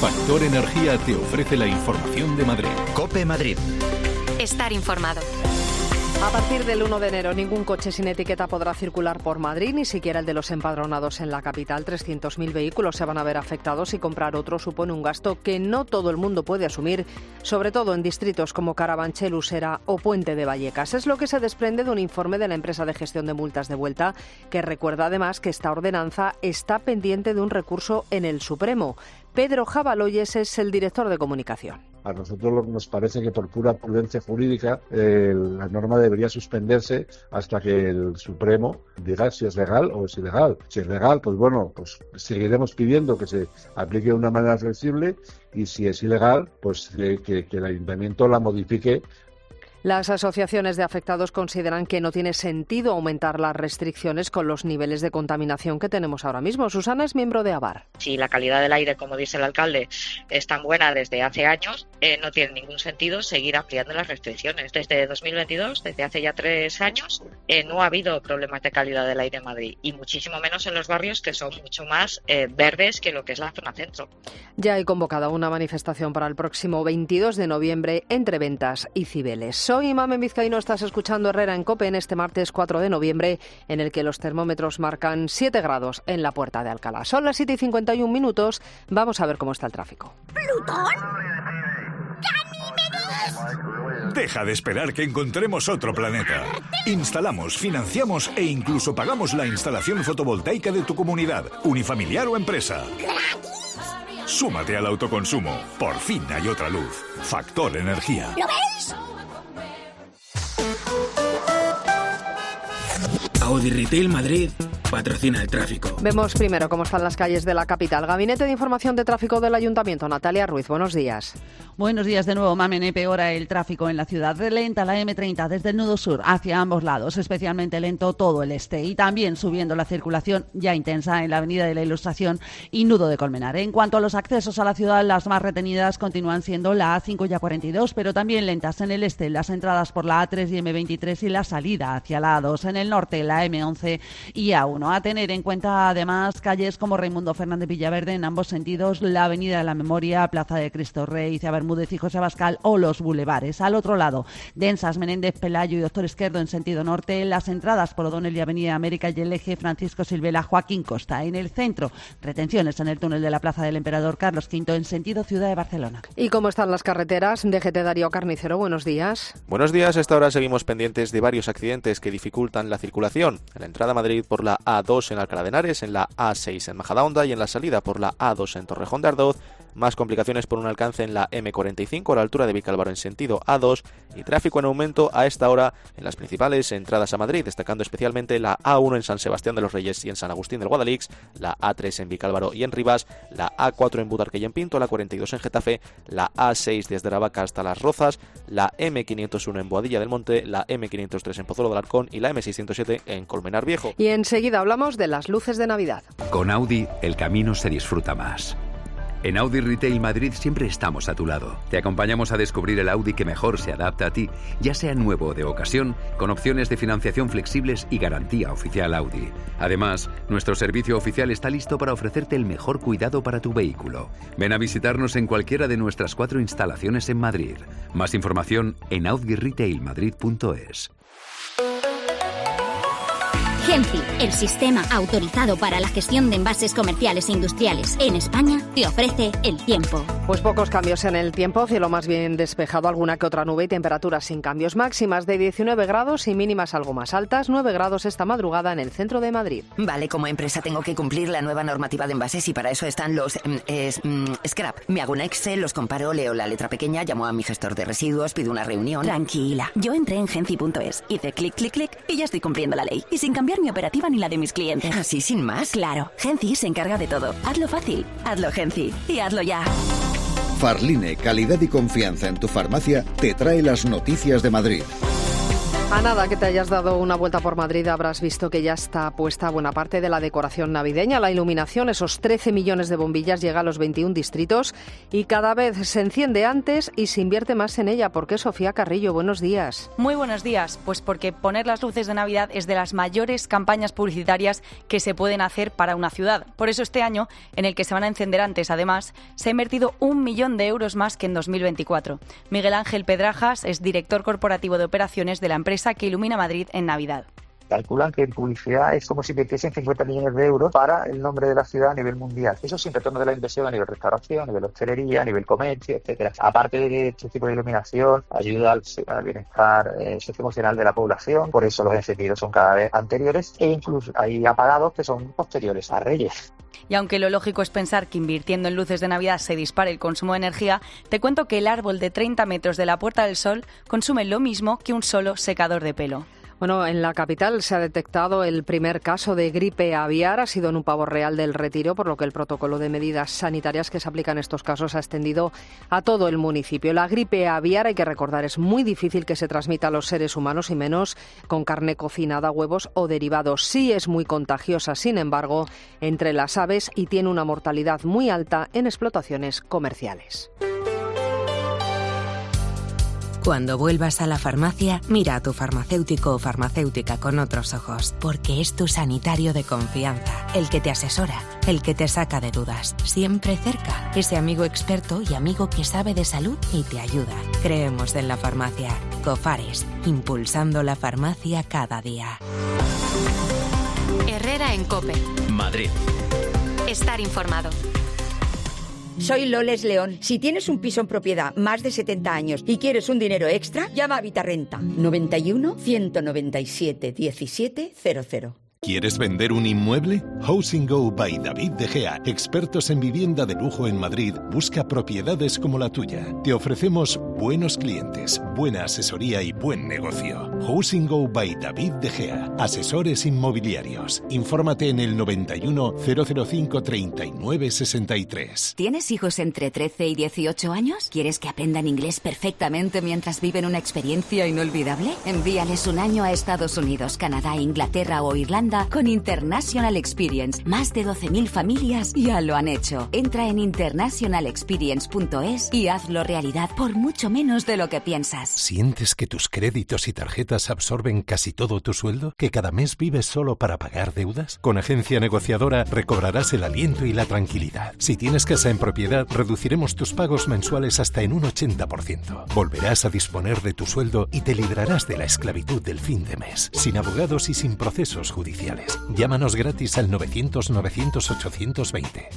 Factor Energía te ofrece la información de Madrid. COPE Madrid. Estar informado. A partir del 1 de enero, ningún coche sin etiqueta podrá circular por Madrid, ni siquiera el de los empadronados en la capital. 300.000 vehículos se van a ver afectados y comprar otro supone un gasto que no todo el mundo puede asumir, sobre todo en distritos como Carabanchel, Usera o Puente de Vallecas. Es lo que se desprende de un informe de la empresa de gestión de multas de Vuelta, que recuerda además que esta ordenanza está pendiente de un recurso en el Supremo. Pedro Jabaloyes es el director de comunicación. A nosotros nos parece que por pura prudencia jurídica la norma debería suspenderse hasta que el Supremo diga si es legal o es ilegal. Si es legal, pues bueno, pues seguiremos pidiendo que se aplique de una manera flexible, y si es ilegal, pues que el Ayuntamiento la modifique. Las asociaciones de afectados consideran que no tiene sentido aumentar las restricciones con los niveles de contaminación que tenemos ahora mismo. Susana es miembro de AVAR. Si la calidad del aire, como dice el alcalde, es tan buena desde hace años, no tiene ningún sentido seguir ampliando las restricciones. Desde 2022, desde hace ya 3 años, no ha habido problemas de calidad del aire en Madrid, y muchísimo menos en los barrios que son mucho más verdes que lo que es la zona centro. Ya hay convocada una manifestación para el próximo 22 de noviembre entre Ventas y Cibeles. Soy Mamen Vizcaíno, estás escuchando Herrera en COPE en este martes 4 de noviembre, en el que los termómetros marcan 7 grados en la Puerta de Alcalá. Son las 7:51 minutos. Vamos a ver cómo está el tráfico. ¿Plutón? ¡Ganímedes! Deja de esperar que encontremos otro planeta. Instalamos, financiamos e incluso pagamos la instalación fotovoltaica de tu comunidad, unifamiliar o empresa. Súmate al autoconsumo. Por fin hay otra luz. Factor Energía. ¿Lo veis? Audi Retail Madrid patrocina el tráfico. Vemos primero cómo están las calles de la capital. Gabinete de Información de Tráfico del Ayuntamiento. Natalia Ruiz, buenos días. Buenos días de nuevo, Mamen. Peora el tráfico en la ciudad. Lenta la M30 desde el nudo sur hacia ambos lados, especialmente lento todo el este. Y también subiendo la circulación ya intensa en la Avenida de la Ilustración y nudo de Colmenar. En cuanto a los accesos a la ciudad, las más retenidas continúan siendo la A5 y A42, pero también lentas en el este, las entradas por la A3 y M23 y la salida hacia la A2. En el norte, la M11 y A1. A tener en cuenta además calles como Raimundo Fernández Villaverde en ambos sentidos, la Avenida de la Memoria, Plaza de Cristo Rey, Ciudad Bermúdez y José Abascal o los bulevares. Al otro lado, Densas, Menéndez, Pelayo y Doctor Esquerdo en sentido norte, las entradas por O'Donnell y Avenida América y el eje Francisco Silvela, Joaquín Costa. En el centro, retenciones en el túnel de la Plaza del Emperador Carlos V en sentido Ciudad de Barcelona. ¿Y cómo están las carreteras? DGT Darío Carnicero, buenos días. Buenos días, a esta hora seguimos pendientes de varios accidentes que dificultan la circulación. En la entrada a Madrid por la A2 en Alcalá de Henares, en la A6 en Majadahonda y en la salida por la A2 en Torrejón de Ardoz. Más complicaciones por un alcance en la M45 a la altura de Vicálvaro en sentido A2 y tráfico en aumento a esta hora en las principales entradas a Madrid, destacando especialmente la A1 en San Sebastián de los Reyes y en San Agustín del Guadalix, la A3 en Vicálvaro y en Rivas, la A4 en Butarque y en Pinto, la 42 en Getafe, la A6 desde Aravaca hasta Las Rozas, la M501 en Boadilla del Monte, la M503 en Pozuelo de Alarcón y la M607 en Colmenar Viejo. Y enseguida hablamos de las luces de Navidad. Con Audi, el camino se disfruta más. En Audi Retail Madrid siempre estamos a tu lado. Te acompañamos a descubrir el Audi que mejor se adapta a ti, ya sea nuevo o de ocasión, con opciones de financiación flexibles y garantía oficial Audi. Además, nuestro servicio oficial está listo para ofrecerte el mejor cuidado para tu vehículo. Ven a visitarnos en cualquiera de nuestras 4 instalaciones en Madrid. Más información en audiretailmadrid.es. Genfi, el sistema autorizado para la gestión de envases comerciales e industriales en España, te ofrece el tiempo. Pues pocos cambios en el tiempo, cielo más bien despejado, alguna que otra nube y temperaturas sin cambios. Máximas de 19 grados y mínimas algo más altas, 9 grados esta madrugada en el centro de Madrid. Vale, como empresa tengo que cumplir la nueva normativa de envases y para eso están los scrap. Me hago un Excel, los comparo, leo la letra pequeña, llamo a mi gestor de residuos, pido una reunión. Tranquila, yo entré en genfi.es, hice clic, clic, clic y ya estoy cumpliendo la ley. Y sin cambiar mi operativa ni la de mis clientes. ¿Así sin más? Claro, Genci se encarga de todo. Hazlo fácil, hazlo Genci y hazlo ya. Farline, calidad y confianza en tu farmacia, te trae las noticias de Madrid. A nada que te hayas dado una vuelta por Madrid, habrás visto que ya está puesta buena parte de la decoración navideña. La iluminación, esos 13 millones de bombillas, llega a los 21 distritos y cada vez se enciende antes y se invierte más en ella. ¿Por qué, Sofía Carrillo? Buenos días. Muy buenos días. Pues porque poner las luces de Navidad es de las mayores campañas publicitarias que se pueden hacer para una ciudad. Por eso este año, en el que se van a encender antes, además, se ha invertido 1 millón de euros más que en 2024. Miguel Ángel Pedrajas es director corporativo de operaciones de la empresa que ilumina Madrid en Navidad. Calculan que en publicidad es como si invirtiesen 50 millones de euros para el nombre de la ciudad a nivel mundial. Eso sin retorno de la inversión a nivel restauración, a nivel hostelería, a nivel comercio, etcétera. Aparte de que este tipo de iluminación ayuda al bienestar socioemocional de la población, por eso los encendidos son cada vez anteriores e incluso hay apagados que son posteriores a Reyes. Y aunque lo lógico es pensar que invirtiendo en luces de Navidad se dispare el consumo de energía, te cuento que el árbol de 30 metros de la Puerta del Sol consume lo mismo que un solo secador de pelo. Bueno, en la capital se ha detectado el primer caso de gripe aviar. Ha sido en un pavo real del Retiro, por lo que el protocolo de medidas sanitarias que se aplica en estos casos ha extendido a todo el municipio. La gripe aviar, hay que recordar, es muy difícil que se transmita a los seres humanos y menos con carne cocinada, huevos o derivados. Sí es muy contagiosa, sin embargo, entre las aves y tiene una mortalidad muy alta en explotaciones comerciales. Cuando vuelvas a la farmacia, mira a tu farmacéutico o farmacéutica con otros ojos, porque es tu sanitario de confianza, el que te asesora, el que te saca de dudas, siempre cerca, ese amigo experto y amigo que sabe de salud y te ayuda. Creemos en la farmacia. Cofares, impulsando la farmacia cada día. Herrera en COPE. Madrid. Estar informado. Soy Loles León. Si tienes un piso en propiedad más de 70 años y quieres un dinero extra, llama a Vitarrenta. 91 197 1700. ¿Quieres vender un inmueble? Housing Go by David De Gea, expertos en vivienda de lujo en Madrid, busca propiedades como la tuya. Te ofrecemos buenos clientes, buena asesoría y buen negocio. Housing Go by David De Gea, asesores inmobiliarios. Infórmate en el 91 005 39 63. ¿Tienes hijos entre 13 y 18 años? ¿Quieres que aprendan inglés perfectamente mientras viven una experiencia inolvidable? Envíales un año a Estados Unidos, Canadá, Inglaterra o Irlanda con International Experience. Más de 12.000 familias ya lo han hecho. Entra en internationalexperience.es y hazlo realidad por mucho menos de lo que piensas. ¿Sientes que tus créditos y tarjetas absorben casi todo tu sueldo? ¿Que cada mes vives solo para pagar deudas? Con Agencia Negociadora recobrarás el aliento y la tranquilidad. Si tienes casa en propiedad, reduciremos tus pagos mensuales hasta en un 80%. Volverás a disponer de tu sueldo y te librarás de la esclavitud del fin de mes, sin abogados y sin procesos judiciales. Llámanos gratis al 900-900-820,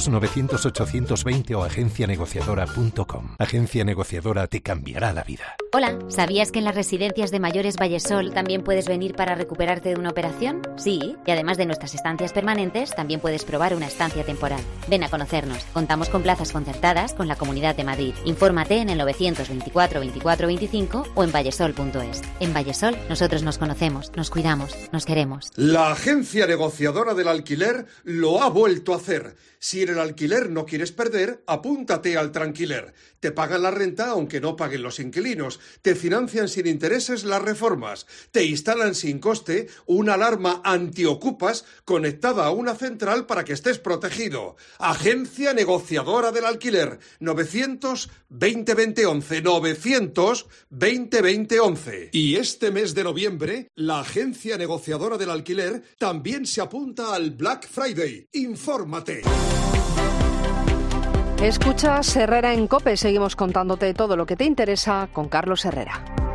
900-900-820 o agencianegociadora.com. Agencia Negociadora te cambiará la vida. Hola, ¿sabías que en las residencias de mayores Vallesol también puedes venir para recuperarte de una operación? Sí, y además de nuestras estancias permanentes, también puedes probar una estancia temporal. Ven a conocernos. Contamos con plazas concertadas con la Comunidad de Madrid. Infórmate en el 924 24 25 o en vallesol.es. En Vallesol nosotros nos conocemos, nos cuidamos, nos queremos. La Agencia Negociadora del Alquiler lo ha vuelto a hacer. Si en el alquiler no quieres perder, apúntate al Tranquiler. Te pagan la renta aunque no paguen los inquilinos. Te financian sin intereses las reformas. Te instalan sin coste una alarma antiocupas conectada a una central para que estés protegido. Agencia Negociadora del Alquiler. 900 20 20 11. 900 20 20 11. Y este mes de noviembre, la Agencia Negociadora del Alquiler también se apunta al Black Friday. Infórmate. Escuchas Herrera en COPE. Seguimos contándote todo lo que te interesa con Carlos Herrera.